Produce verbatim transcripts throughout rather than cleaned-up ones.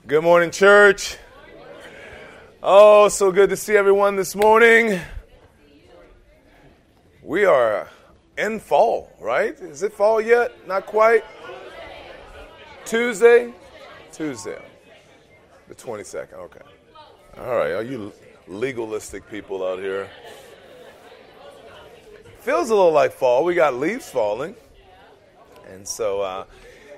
Good morning, church. Oh, so good to see everyone this morning. We are in fall, right? Is it fall yet? Not quite. Tuesday? Tuesday. The twenty-second, okay. All right, are you legalistic people out here? Feels a little like fall. We got leaves falling. And so, uh,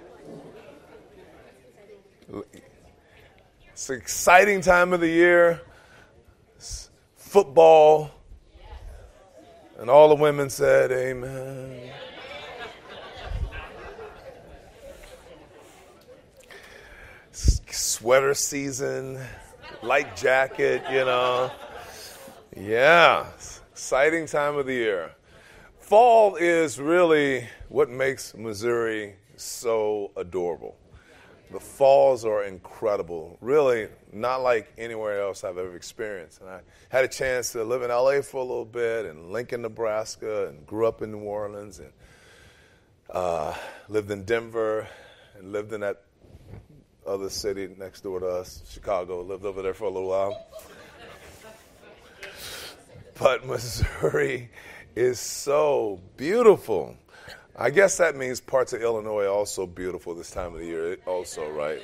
it's an exciting time of the year. It's football. And all the women said, amen. Sweater season, light jacket, you know. Yeah, exciting time of the year. Fall is really what makes Missouri so adorable. The falls are incredible, really not like anywhere else I've ever experienced. And I had a chance to live in L A for a little bit, and Lincoln, Nebraska, and grew up in New Orleans, and uh, lived in Denver, and lived in that other city next door to us, Chicago. Lived over there for a little while. But Missouri is so beautiful. I guess that means parts of Illinois are also beautiful this time of the year also, right?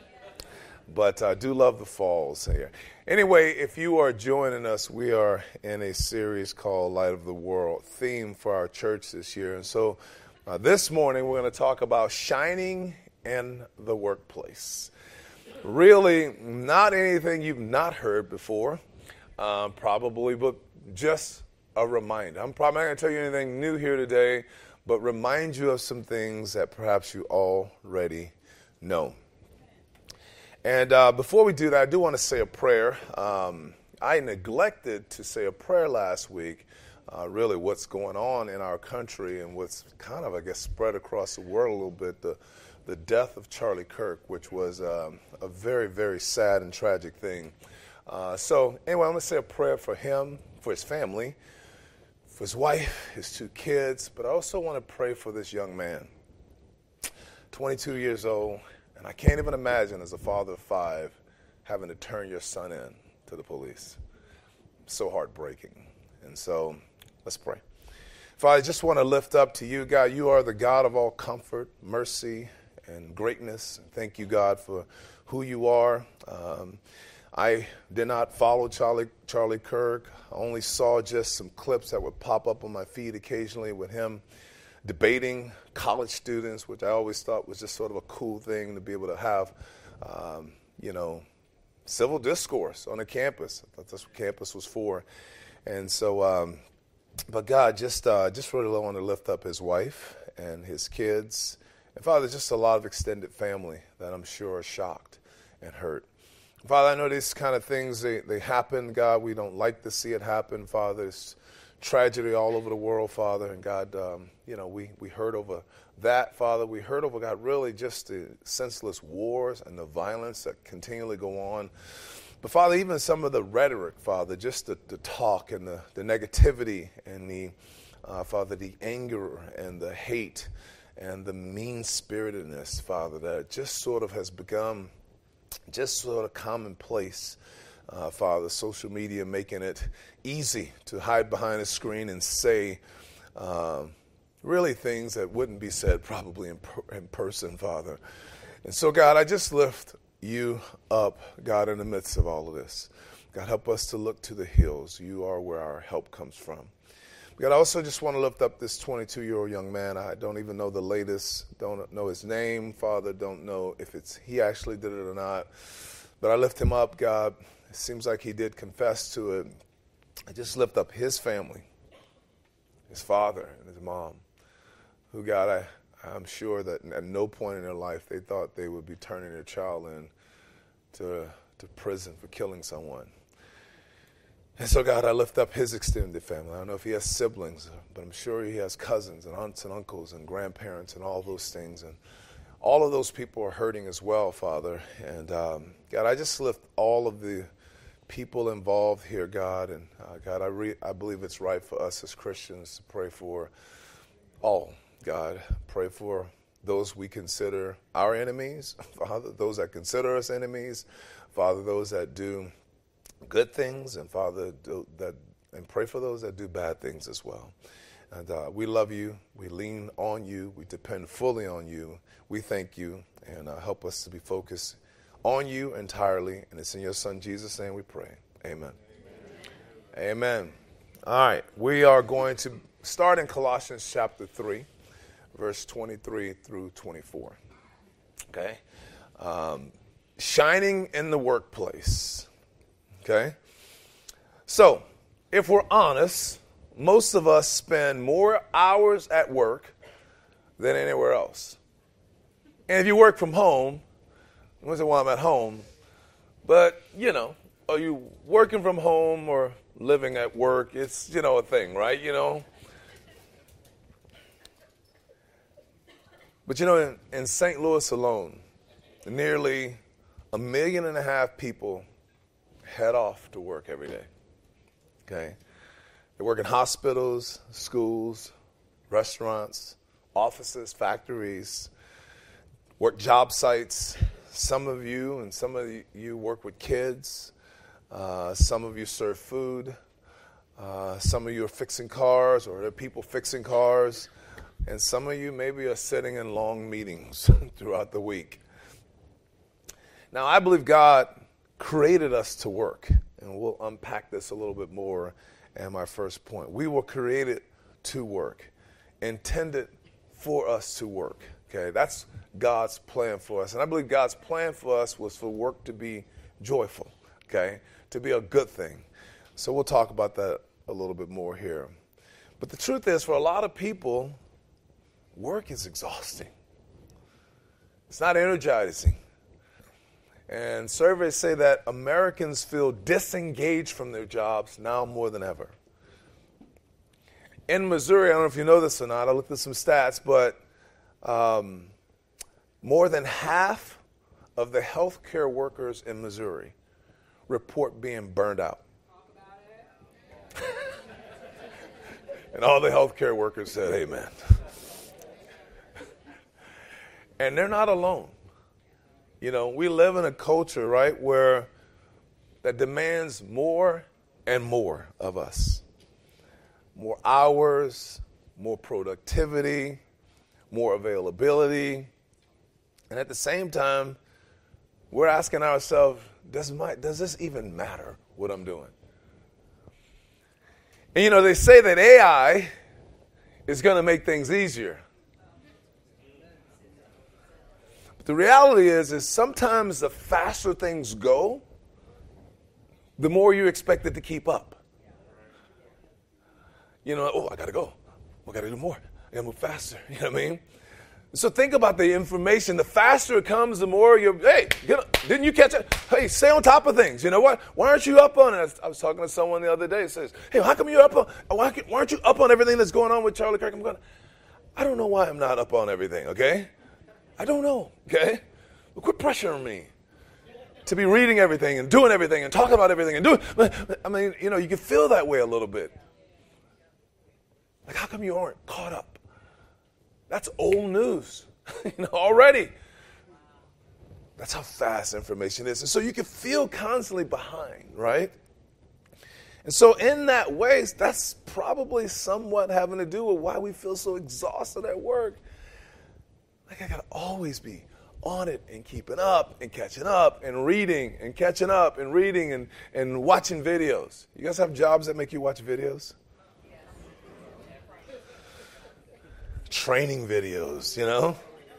But I do love the falls here. Anyway, if you are joining us, we are in a series called Light of the World, theme for our church this year. And so uh, this morning we're going to talk about shining in the workplace. Really not anything you've not heard before, um, probably, but just a reminder. I'm probably not going to tell you anything new here today, but remind you of some things that perhaps you already know. And uh, before we do that, I do want to say a prayer. Um, I neglected to say a prayer last week, uh, really what's going on in our country and what's kind of, I guess, spread across the world a little bit, the, the death of Charlie Kirk, which was um, a very, very sad and tragic thing. Uh, so anyway, I'm going to say a prayer for him, for his family, for his wife, his two kids, but I also want to pray for this young man, twenty-two years old, and I can't even imagine as a father of five having to turn your son in to the police. So heartbreaking. And so let's pray. Father, I just want to lift up to you, God. You are the God of all comfort, mercy, and greatness. Thank you, God, for who you are. Um, I did not follow Charlie Charlie Kirk. I only saw just some clips that would pop up on my feed occasionally with him debating college students, which I always thought was just sort of a cool thing to be able to have, um, you know, civil discourse on a campus. I thought that's what campus was for. And so, um, but God, just uh, just really want to lift up his wife and his kids. And Father, just a lot of extended family that I'm sure are shocked and hurt. Father, I know these kind of things, they, they happen, God. We don't like to see it happen, Father. It's tragedy all over the world, Father. And God, um, you know, we, we heard over that, Father. We heard over, God, really just the senseless wars and the violence that continually go on. But, Father, even some of the rhetoric, Father, just the, the talk and the, the negativity and the, uh, Father, the anger and the hate and the mean-spiritedness, Father, that just sort of has become just sort of commonplace, uh, Father, social media making it easy to hide behind a screen and say uh, really things that wouldn't be said probably in, per- in person, Father. And so, God, I just lift you up, God, in the midst of all of this. God, help us to look to the hills. You are where our help comes from. God, I also just want to lift up this twenty-two-year-old young man. I don't even know the latest, don't know his name, Father, don't know if it's he actually did it or not. But I lift him up, God. It seems like he did confess to it. I just lift up his family, his father and his mom, who, God, I, I'm sure that at no point in their life they thought they would be turning their child in to, to prison for killing someone. And so, God, I lift up his extended family. I don't know if he has siblings, but I'm sure he has cousins and aunts and uncles and grandparents and all those things. And all of those people are hurting as well, Father. And, um, God, I just lift all of the people involved here, God. And, uh, God, I, re- I believe it's right for us as Christians to pray for all, God. Pray for those we consider our enemies, Father, those that consider us enemies, Father, those that do good things, and Father, do, that and pray for those that do bad things as well. And uh, we love you. We lean on you. We depend fully on you. We thank you, and uh, help us to be focused on you entirely. And it's in your Son Jesus' name we pray. Amen. Amen. Amen. All right. We are going to start in Colossians chapter three, verse twenty-three through twenty-four. Okay. Um, shining in the workplace. Okay. So, if we're honest, most of us spend more hours at work than anywhere else. And if you work from home, I won't say, well, I'm at home, but, you know, are you working from home or living at work? It's, you know, a thing, right? You know? But, you know, in, in Saint Louis alone, nearly a million and a half people head off to work every day. Okay? They work in hospitals, schools, restaurants, offices, factories, work job sites. Some of you and some of you work with kids. Uh, some of you serve food. Uh, some of you are fixing cars, or there are people fixing cars. And some of you maybe are sitting in long meetings throughout the week. Now, I believe God created us to work, and we'll unpack this a little bit more. And my first point, we were created to work, intended for us to work. Okay, that's God's plan for us. And I believe God's plan for us was for work to be joyful, okay, to be a good thing. So we'll talk about that a little bit more here. But the truth is, for a lot of people, work is exhausting. It's not energizing. And surveys say that Americans feel disengaged from their jobs now more than ever. In Missouri, I don't know if you know this or not, I looked at some stats, but um, more than half of the healthcare workers in Missouri report being burned out. Talk about it. And all the healthcare workers said, amen. And they're not alone. You know, we live in a culture, right, where that demands more and more of us. More hours, more productivity, more availability. And at the same time, we're asking ourselves, does my, does this even matter what I'm doing? And, you know, they say that A I is going to make things easier. The reality is, is sometimes the faster things go, the more you expect it to keep up. You know, oh, I got to go. I got to do more. I got to move faster. You know what I mean? So think about the information. The faster it comes, the more you're, hey, get up. Didn't you catch it? Hey, stay on top of things. You know what? Why aren't you up on it? I was talking to someone the other day. It says, hey, how come you're up on, why aren't you up on everything that's going on with Charlie Kirk? I'm going, I don't know why I'm not up on everything, okay? I don't know, okay? But quit pressuring me to be reading everything and doing everything and talking about everything and doing. I mean, you know, you can feel that way a little bit. Like, how come you aren't caught up? That's old news, you know, already. That's how fast information is. And so you can feel constantly behind, right? And so in that way, that's probably somewhat having to do with why we feel so exhausted at work. Like, I got to always be on it and keeping up and catching up and reading and catching up and reading and, and watching videos. You guys have jobs that make you watch videos? Training videos, you know?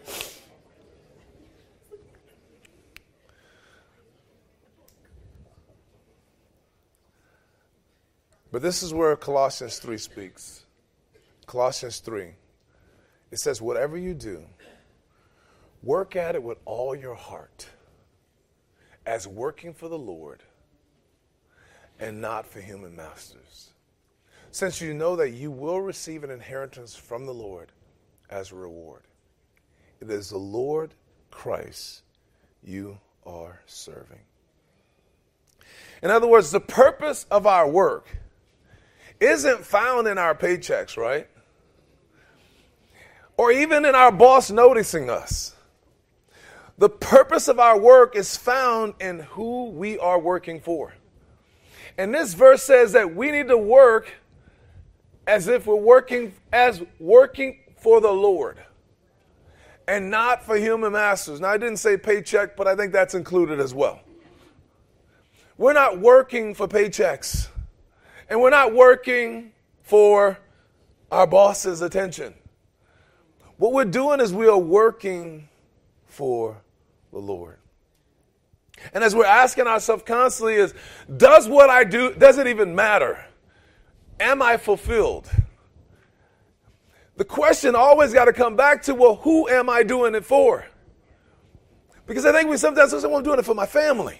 But this is where Colossians three speaks. Colossians three. It says, whatever you do, work at it with all your heart, as working for the Lord and not for human masters, since you know that you will receive an inheritance from the Lord as a reward. It is the Lord Christ you are serving. In other words, the purpose of our work isn't found in our paychecks, right? or even in our boss noticing us. The purpose of our work is found in who we are working for. And this verse says that we need to work as if we're working as working for the Lord and not for human masters. Now, I didn't say paycheck, but I think that's included as well. We're not working for paychecks, and we're not working for our boss's attention. What we're doing is we are working for the Lord. And as we're asking ourselves constantly is, does what I do, does it even matter? Am I fulfilled? The question always got to come back to, well, who am I doing it for? Because I think we sometimes say, well, I'm doing it for my family.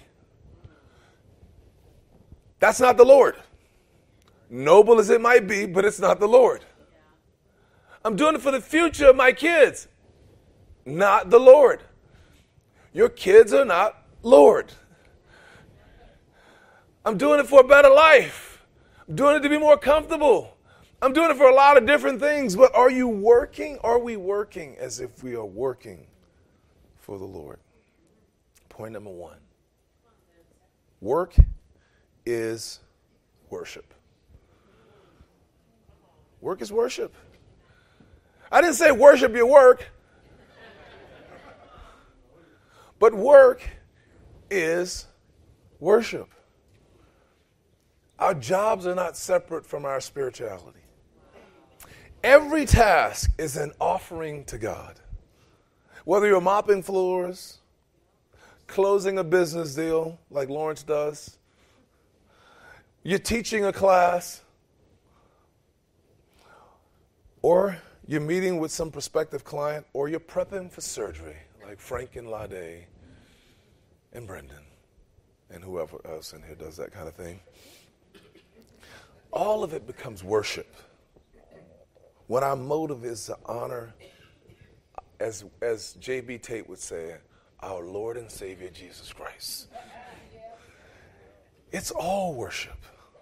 That's not the Lord. Noble as it might be, but it's not the Lord. I'm doing it for the future of my kids. Not the Lord. Your kids are not Lord. I'm doing it for a better life. I'm doing it to be more comfortable. I'm doing it for a lot of different things. But are you working? Are we working as if we are working for the Lord? Point number one. Work is worship. Work is worship. I didn't say worship your work. But work is worship. Our jobs are not separate from our spirituality. Every task is an offering to God. Whether you're mopping floors, closing a business deal like Lawrence does, you're teaching a class, or you're meeting with some prospective client, or you're prepping for surgery like Frank and Lade and Brendan and whoever else in here does that kind of thing. All of it becomes worship. When our motive is to honor, as, as J B Tate would say, our Lord and Savior Jesus Christ. It's all worship.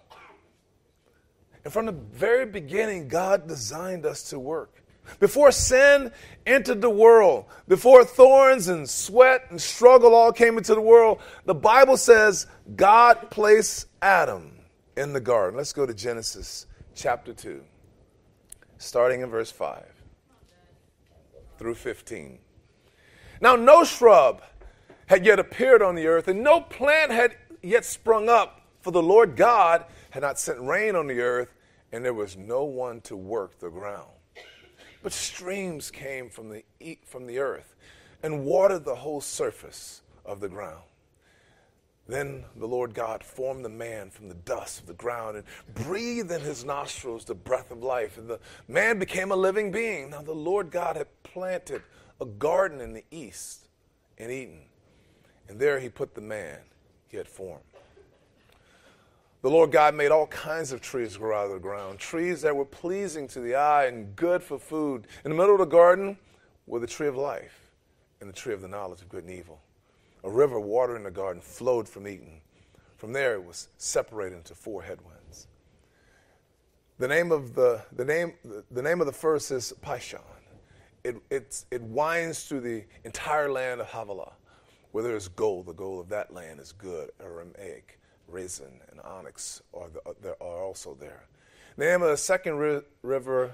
And from the very beginning, God designed us to work. Before sin entered the world, before thorns and sweat and struggle all came into the world, the Bible says God placed Adam in the garden. Let's go to Genesis chapter two, starting in verse five through fifteen. Now, no shrub had yet appeared on the earth, and no plant had yet sprung up, for the Lord God had not sent rain on the earth, and there was no one to work the ground. But streams came from the from the earth and watered the whole surface of the ground. Then the Lord God formed the man from the dust of the ground and breathed in his nostrils the breath of life, and the man became a living being. Now the Lord God had planted a garden in the east in Eden, and there he put the man he had formed. The Lord God made all kinds of trees grow out of the ground, trees that were pleasing to the eye and good for food. In the middle of the garden were the tree of life and the tree of the knowledge of good and evil. A river watering the garden flowed from Eden. From there it was separated into four headwinds. The name of the the name the name of the first is Pishon. It it's, it winds through the entire land of Havilah, where there is gold. The gold of that land is good, Aramaic. Resin and onyx are, the, are also there. The name of the second ri- river,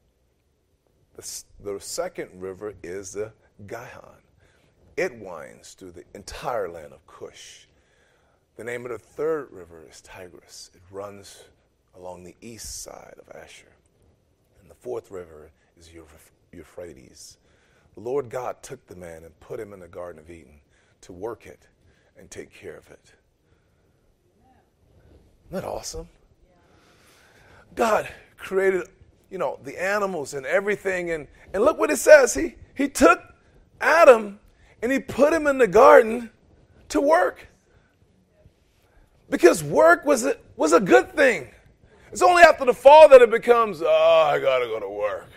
the, the second river is the Gihon. It winds through the entire land of Cush. The name of the third river is Tigris. It runs along the east side of Asher. And the fourth river is Euphrates. The Lord God took the man and put him in the Garden of Eden to work it and take care of it. Isn't that awesome? God created, you know, the animals and everything. And, and look what it says. He, he took Adam and he put him in the garden to work. Because work was a, was a good thing. It's only after the fall that it becomes, oh, I got to go to work.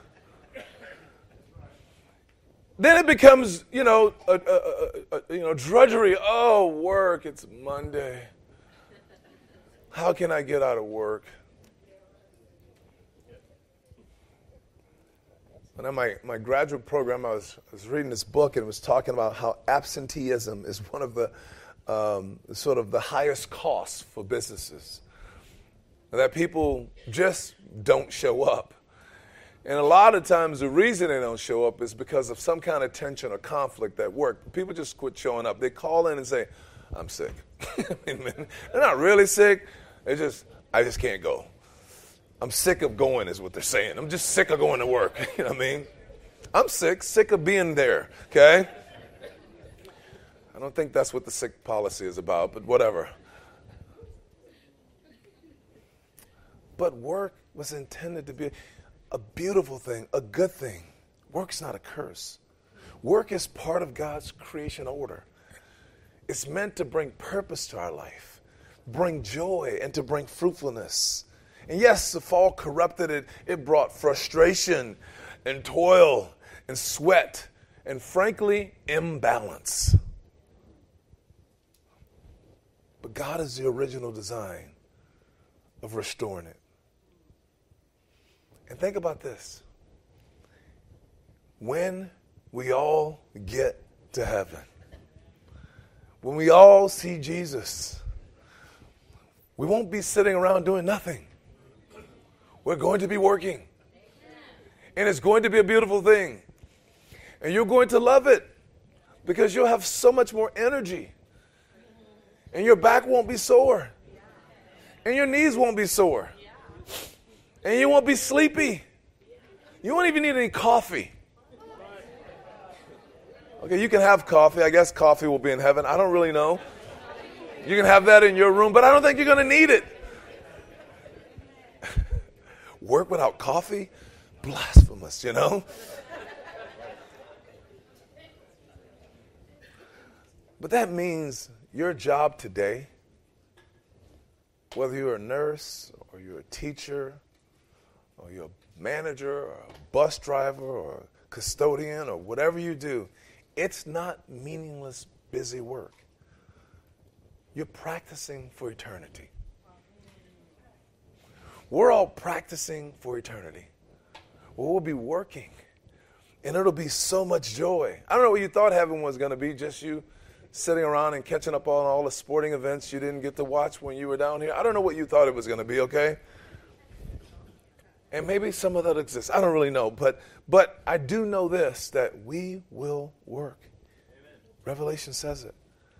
Then it becomes, you know, a, a, a, a, you know, drudgery. Oh, work, it's Monday. How can I get out of work? When I my, my graduate program, I was, I was reading this book and it was talking about how absenteeism is one of the um, sort of the highest costs for businesses. That people just don't show up. And a lot of times the reason they don't show up is because of some kind of tension or conflict at work. People just quit showing up. They call in and say, I'm sick. I mean, they're not really sick. They just, I just can't go. I'm sick of going is what they're saying. I'm just sick of going to work. You know what I mean? I'm sick, sick of being there, okay? I don't think that's what the sick policy is about, but whatever. But work was intended to be a beautiful thing, a good thing. Work's not a curse. Work is part of God's creation order. It's meant to bring purpose to our life, bring joy, and to bring fruitfulness. And yes, the fall corrupted it. It brought frustration and toil and sweat and, frankly, imbalance. But God is the original design of restoring it. And think about this. When we all get to heaven, when we all see Jesus, we won't be sitting around doing nothing. We're going to be working. And it's going to be a beautiful thing. And you're going to love it because you'll have so much more energy. And your back won't be sore. And your knees won't be sore. And you won't be sleepy. You won't even need any coffee. Okay, you can have coffee. I guess coffee will be in heaven. I don't really know. You can have that in your room, but I don't think you're going to need it. Work without coffee? Blasphemous, you know? But that means your job today, whether you're a nurse or you're a teacher or you're a manager or a bus driver or a custodian or whatever you do, it's not meaningless, busy work. You're practicing for eternity. We're all practicing for eternity. Well, we'll be working, and it'll be so much joy. I don't know what you thought heaven was going to be, just you sitting around and catching up on all the sporting events you didn't get to watch when you were down here. I don't know what you thought it was going to be, okay? And maybe some of that exists. I don't really know, but but I do know this, that we will work. Amen. Revelation says it.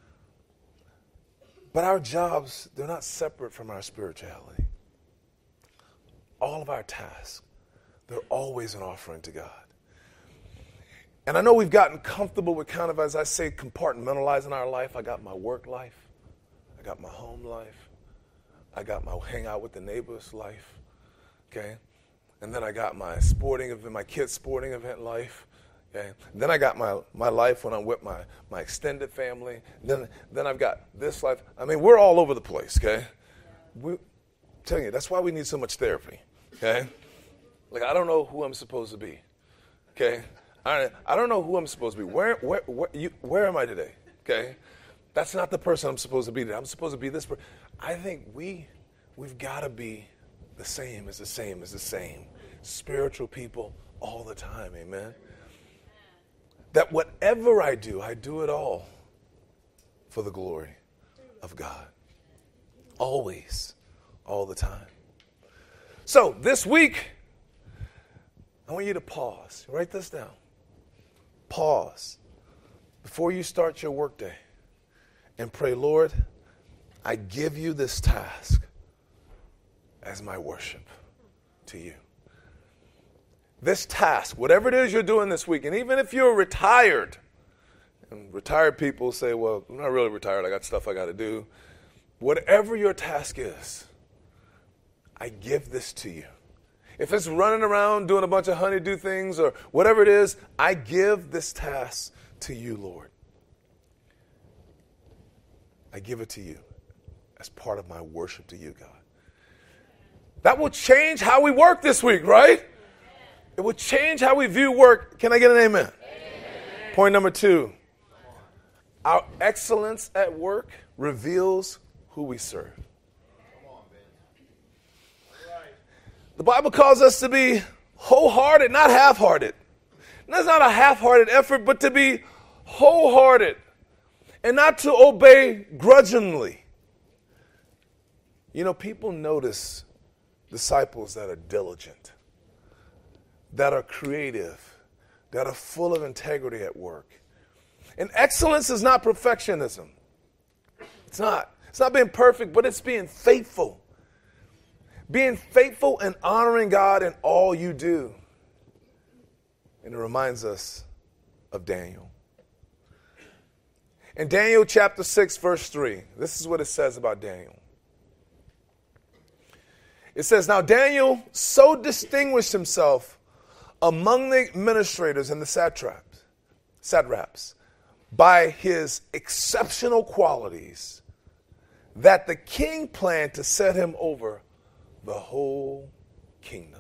But our jobs, they're not separate from our spirituality. All of our tasks, they're always an offering to God. And I know we've gotten comfortable with kind of, as I say, compartmentalizing our life. I got my work life. I got my home life. I got my hang out with the neighbors life. Okay? And then I got my sporting event, my kids' sporting event life. Okay? And then I got my, my life when I'm with my, my extended family. Then then I've got this life. I mean, we're all over the place, okay? We, I'm telling you, that's why we need so much therapy, okay? Like, I don't know who I'm supposed to be, okay? I, I don't know who I'm supposed to be. Where where where, you, where am I today, okay? That's not the person I'm supposed to be today. I'm supposed to be this person. I think we, we've got to be the same as the same as the same. Spiritual people all the time, amen? That whatever I do, I do it all for the glory of God. Always, all the time. So this week, I want you to pause. Write this down. Pause before you start your workday and pray, Lord, I give you this task as my worship to you. This task, whatever it is you're doing this week, and even if you're retired, and retired people say, well, I'm not really retired, I got stuff I got to do. Whatever your task is, I give this to you. If it's running around doing a bunch of honeydew things or whatever it is, I give this task to you, Lord. I give it to you as part of my worship to you, God. That will change how we work this week, right? It will change how we view work. Can I get an amen? Amen. Point number two. Our excellence at work reveals who we serve. The Bible calls us to be wholehearted, not half-hearted. That's not a half-hearted effort, but to be wholehearted and not to obey grudgingly. You know, people notice disciples that are diligent, that are creative, that are full of integrity at work. And excellence is not perfectionism. It's not. It's not being perfect, but it's being faithful. Being faithful and honoring God in all you do. And it reminds us of Daniel. In Daniel chapter six, verse three, this is what it says about Daniel. It says, now Daniel so distinguished himself among the administrators and the satraps, satraps by his exceptional qualities that the king planned to set him over the whole kingdom.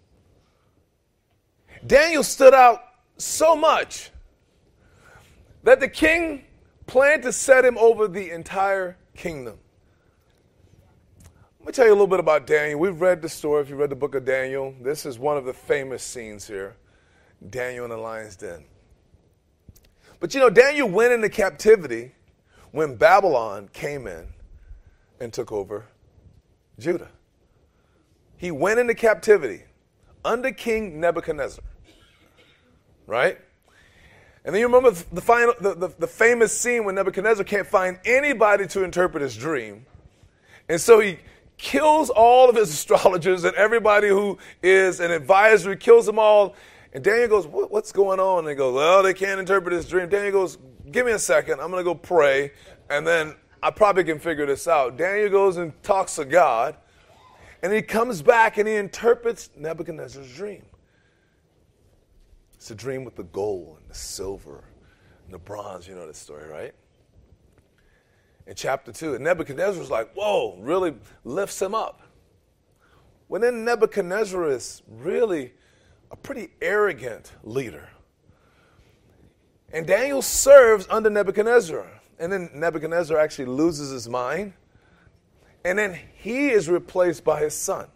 Daniel stood out so much that the king planned to set him over the entire kingdom. Let me tell you a little bit about Daniel. We've read the story. If you read the book of Daniel, this is one of the famous scenes here. Daniel in the lion's den. But you know, Daniel went into captivity when Babylon came in and took over Judah. He went into captivity under King Nebuchadnezzar. Right? And then you remember the, final, the, the, the famous scene when Nebuchadnezzar can't find anybody to interpret his dream. And so he kills all of his astrologers and everybody who is an advisor. He kills them all. And Daniel goes, what, what's going on? And he goes, well, they can't interpret his dream. Daniel goes, give me a second. I'm going to go pray. And then I probably can figure this out. Daniel goes and talks to God. And he comes back and he interprets Nebuchadnezzar's dream. It's a dream with the gold and the silver and the bronze. You know the story, right? In chapter two, and Nebuchadnezzar was like, whoa, really lifts him up. Well, then Nebuchadnezzar is really a pretty arrogant leader. And Daniel serves under Nebuchadnezzar. And then Nebuchadnezzar actually loses his mind. And then he is replaced by his son.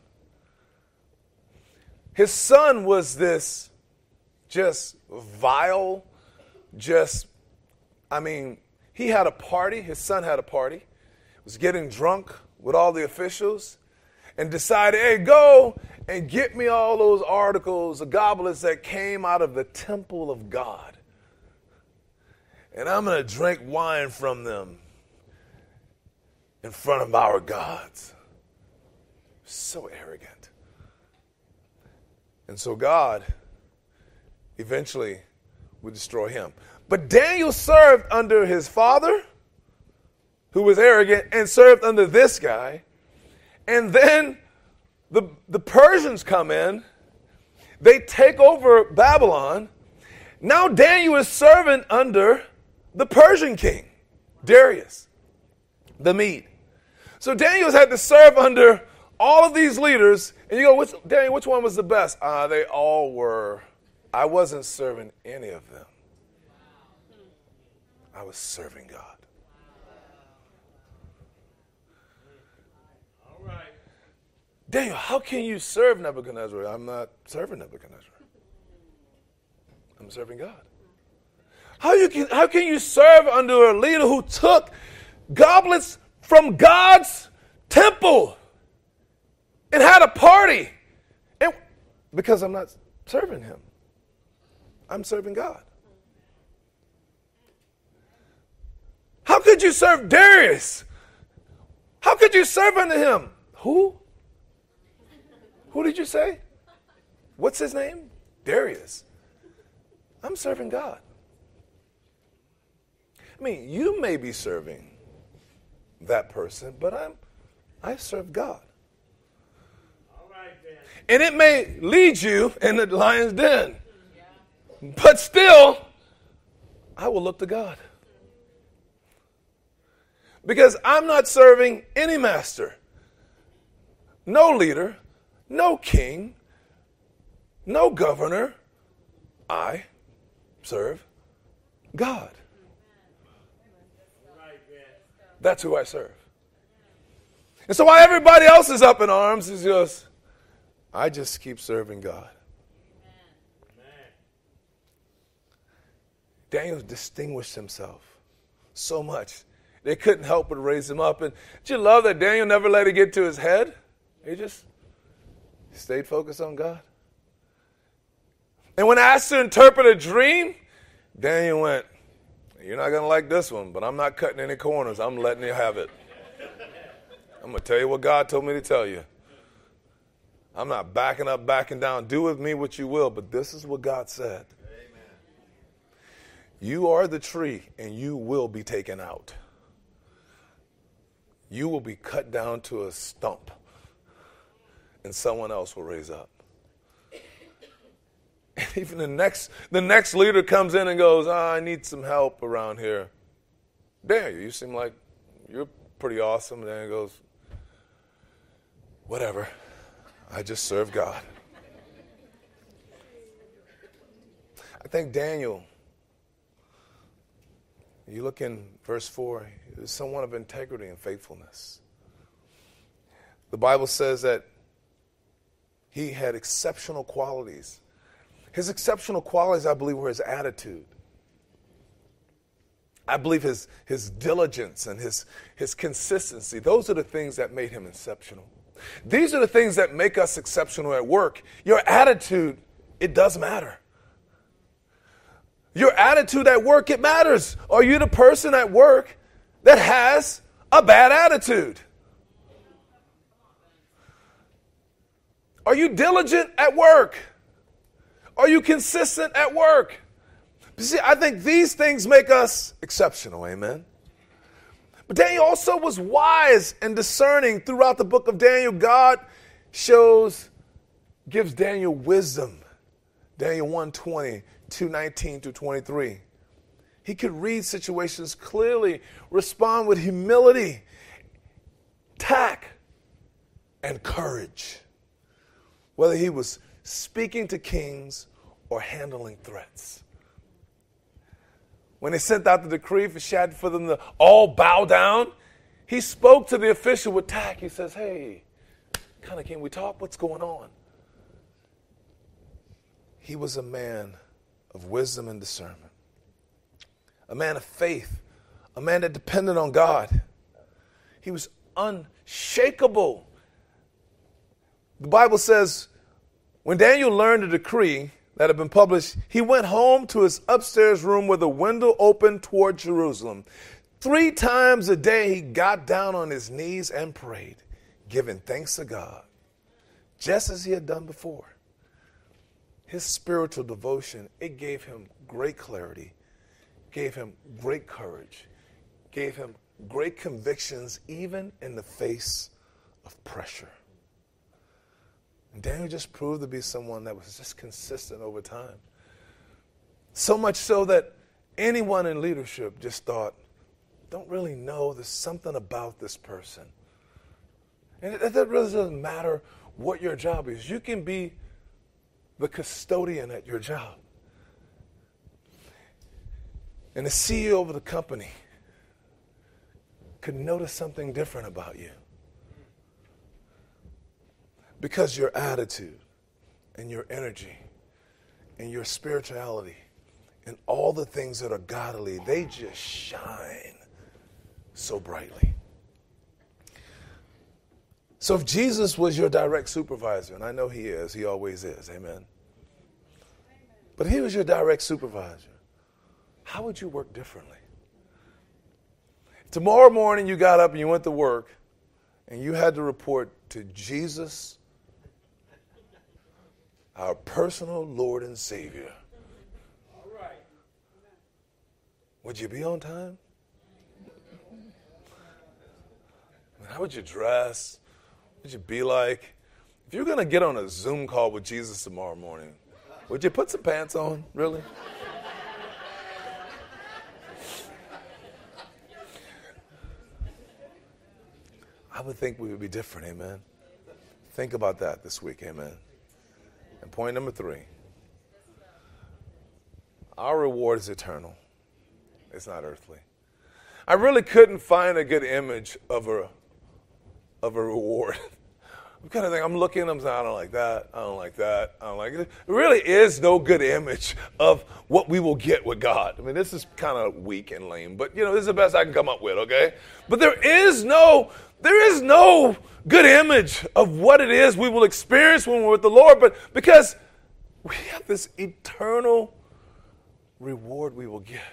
His son was this just vile, just, I mean, he had a party. His son had a party. Was getting drunk with all the officials and decided, hey, go and get me all those articles, the goblets that came out of the temple of God. And I'm going to drink wine from them in front of our gods. So arrogant. And so God eventually would destroy him. But Daniel served under his father, who was arrogant, and served under this guy. And then the, the Persians come in. They take over Babylon. Now Daniel is serving under the Persian king, Darius, the Mede. So Daniel's had to serve under all of these leaders. And you go, which, Daniel, which one was the best? Uh, they all were. I wasn't serving any of them. I was serving God. All right. Daniel, how can you serve Nebuchadnezzar? I'm not serving Nebuchadnezzar. I'm serving God. How you can how can you serve under a leader who took goblets from God's temple and had a party? And because I'm not serving him. I'm serving God. How could you serve Darius? How could you serve under him? Who? Who did you say? What's his name? Darius. I'm serving God. I mean, you may be serving that person, but I'm I serve God. All right, then. And it may lead you in the lion's den. Yeah. But still, I will look to God. Because I'm not serving any master, no leader, no king, no governor. I serve God. That's who I serve. And so while everybody else is up in arms, it's just, I just keep serving God. Daniel distinguished himself so much. They couldn't help but raise him up. And did you love that Daniel never let it get to his head? He just stayed focused on God. And when asked to interpret a dream, Daniel went, you're not going to like this one, but I'm not cutting any corners. I'm letting you have it. I'm going to tell you what God told me to tell you. I'm not backing up, backing down. Do with me what you will, but this is what God said. Amen. You are the tree, and you will be taken out. You will be cut down to a stump, and someone else will raise up. And even the next, the next leader comes in and goes, oh, I need some help around here. Daniel, you seem like you're pretty awesome. And Daniel goes, whatever. I just serve God. I think Daniel, you look in verse four, he was someone of integrity and faithfulness. The Bible says that he had exceptional qualities. His exceptional qualities, I believe, were his attitude. I believe his, his diligence and his, his consistency. Those are the things that made him exceptional. These are the things that make us exceptional at work. Your attitude, it does matter. Your attitude at work, it matters. Are you the person at work that has a bad attitude? Are you diligent at work? Are you consistent at work? You see, I think these things make us exceptional, amen? But Daniel also was wise and discerning throughout the book of Daniel. God shows, gives Daniel wisdom. Daniel one twenty, two nineteen through twenty-three. He could read situations clearly, respond with humility, tact, and courage. Whether he was speaking to kings or handling threats. When they sent out the decree for Shadrach for them to all bow down, he spoke to the official with tact. He says, hey, kind of, can we talk? What's going on? He was a man of wisdom and discernment, a man of faith, a man that depended on God. He was unshakable. The Bible says, when Daniel learned the decree that had been published, he went home to his upstairs room with a window open toward Jerusalem. Three times a day he got down on his knees and prayed, giving thanks to God, just as he had done before. His spiritual devotion, it gave him great clarity, gave him great courage, gave him great convictions, even in the face of pressure. And Daniel just proved to be someone that was just consistent over time. So much so that anyone in leadership just thought, don't really know, there's something about this person. And it, it really doesn't matter what your job is. You can be the custodian at your job. And the C E O of the company could notice something different about you. Because your attitude and your energy and your spirituality and all the things that are godly, they just shine so brightly. So if Jesus was your direct supervisor, and I know he is, he always is, amen. But he was your direct supervisor, how would you work differently? Tomorrow morning you got up and you went to work and you had to report to Jesus, our personal Lord and Savior. All right. Would you be on time? How would you dress? What would you be like? If you're going to get on a Zoom call with Jesus tomorrow morning, would you put some pants on, really? I would think we would be different, amen. Think about that this week, amen. And point number three, our reward is eternal. It's not earthly. I really couldn't find a good image of a, of a reward. we kind of think, I'm looking, I'm saying, I don't like that, I don't like that, I don't like it. There really is no good image of what we will get with God. I mean, this is kind of weak and lame, but, you know, this is the best I can come up with, okay? But there is no, there is no good image of what it is we will experience when we're with the Lord, but because we have this eternal reward we will get.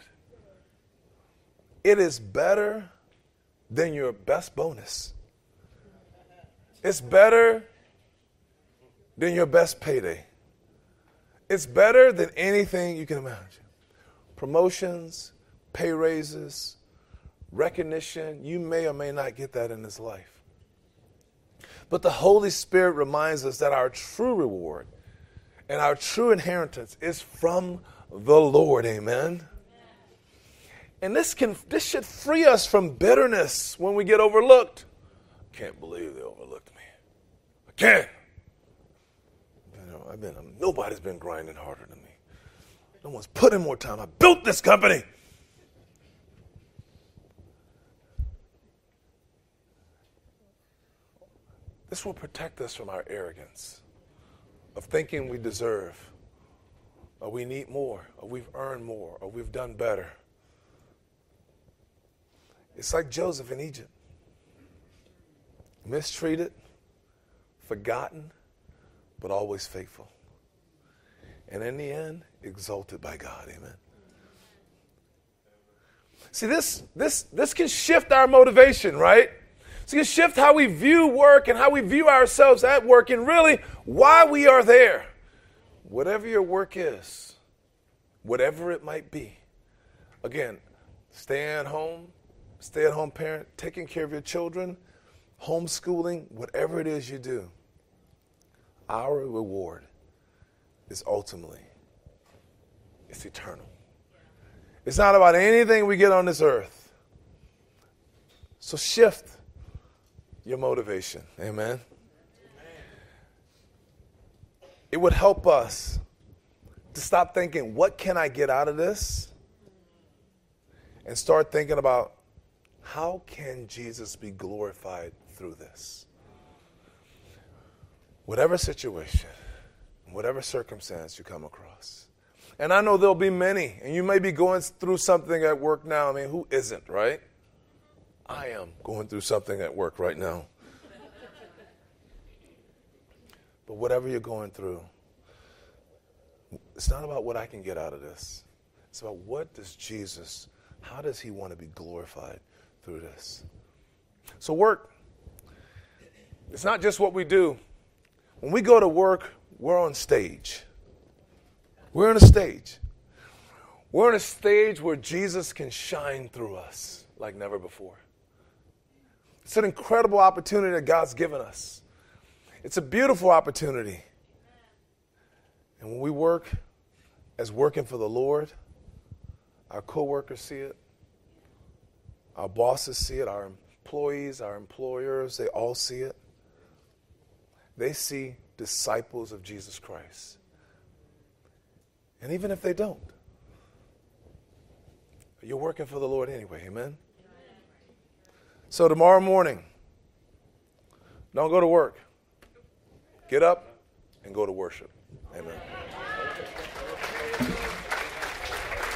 It is better than your best bonus. It's better than your best payday. It's better than anything you can imagine. Promotions, pay raises, recognition, you may or may not get that in this life. But the Holy Spirit reminds us that our true reward and our true inheritance is from the Lord, amen? And this can this should free us from bitterness when we get overlooked. I can't believe they overlooked me. I can't. You know, I've been nobody's been grinding harder than me. No one's put in more time. I built this company. This will protect us from our arrogance of thinking we deserve, or we need more, or we've earned more, or we've done better. It's like Joseph in Egypt. Mistreated, forgotten, but always faithful. And in the end, exalted by God. Amen. See, this, this, this can shift our motivation, right? It's going to shift how we view work and how we view ourselves at work and really why we are there. Whatever your work is, whatever it might be. Again, staying at home, stay-at-home parent, taking care of your children, homeschooling, whatever it is you do, our reward is ultimately, it's eternal. It's not about anything we get on this earth. So shift your motivation. Amen. It would help us to stop thinking, what can I get out of this? And start thinking about, how can Jesus be glorified through this? Whatever situation, whatever circumstance you come across. And I know there'll be many, and you may be going through something at work now. I mean, who isn't, right? I am going through something at work right now. But whatever you're going through, it's not about what I can get out of this. It's about what does Jesus, how does he want to be glorified through this? So work, it's not just what we do. When we go to work, we're on stage. We're on a stage. We're on a stage where Jesus can shine through us like never before. It's an incredible opportunity that God's given us. It's a beautiful opportunity. And when we work as working for the Lord, our co-workers see it. Our bosses see it. Our employees, our employers, they all see it. They see disciples of Jesus Christ. And even if they don't, you're working for the Lord anyway, amen? So tomorrow morning, don't go to work. Get up and go to worship. Amen.